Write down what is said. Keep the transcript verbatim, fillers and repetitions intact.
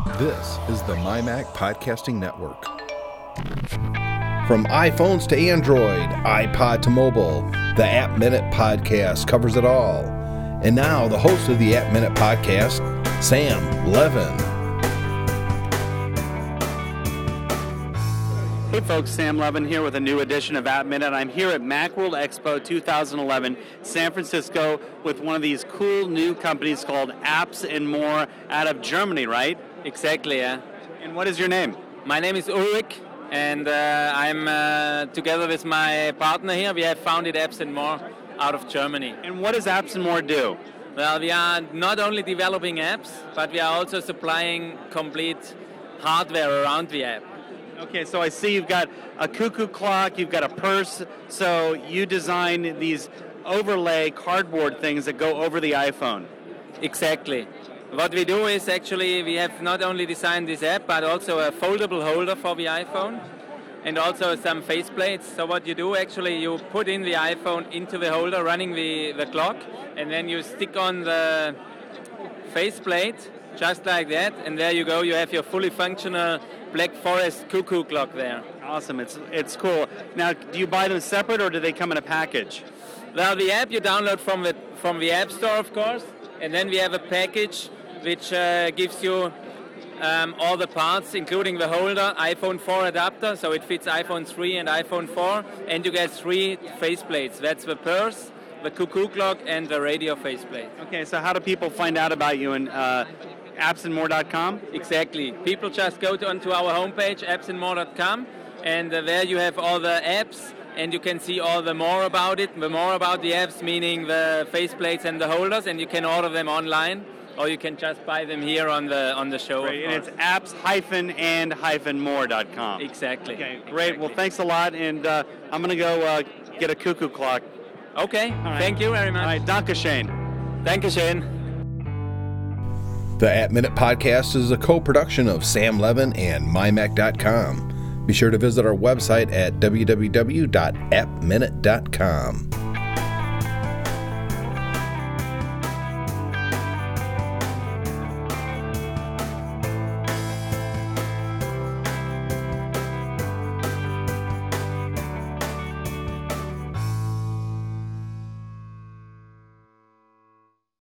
This is the MyMac Podcasting Network. From iPhones to Android, iPod to mobile, the App Minute Podcast covers it all. And now, the host of the App Minute Podcast, Sam Levin. Hey folks, Sam Levin here with a new edition of App Minute. I'm here at Macworld Expo two thousand eleven, San Francisco, with one of these cool new companies called Apps and More out of Germany, right? Exactly, yeah. And what is your name? My name is Ulrich, and uh, I'm uh, together with my partner here. We have founded Apps and More out of Germany. And what does Apps and More do? Well, we are not only developing apps, but we are also supplying complete hardware around the app. Okay, so I see you've got a cuckoo clock, you've got a purse, so you design these overlay cardboard things that go over the iPhone. Exactly. What we do is actually we have not only designed this app, but also a foldable holder for the iPhone and also some faceplates. So what you do actually, you put in the iPhone into the holder running the, the clock, and then you stick on the faceplate just like that, and there you go, you have your fully functional Black Forest cuckoo clock there. Awesome, it's it's cool. Now, do you buy them separate or do they come in a package? Well, the app you download from the from the App Store, of course, and then we have a package which uh, gives you um, all the parts, including the holder, iPhone four adapter, so it fits iPhone three and iPhone four, and you get three faceplates. That's the purse, the cuckoo clock, and the radio faceplate. Okay, so how do people find out about you and uh, apps and more dot com? Exactly. People just go to, onto our homepage, apps and more dot com, and uh, there you have all the apps, and you can see all the more about it, the more about the apps, meaning the faceplates and the holders, and you can order them online, or you can just buy them here on the on the show. Great. And it's apps and more dot com. Exactly. Okay, great. Exactly. Well, thanks a lot, and uh, I'm going to go uh, get a cuckoo clock. Okay, right. Thank you very much. All right, Dankeschön. Dankeschön. The App Minute Podcast is a co-production of Sam Levin and my mac dot com. Be sure to visit our website at w w w dot app minute dot com.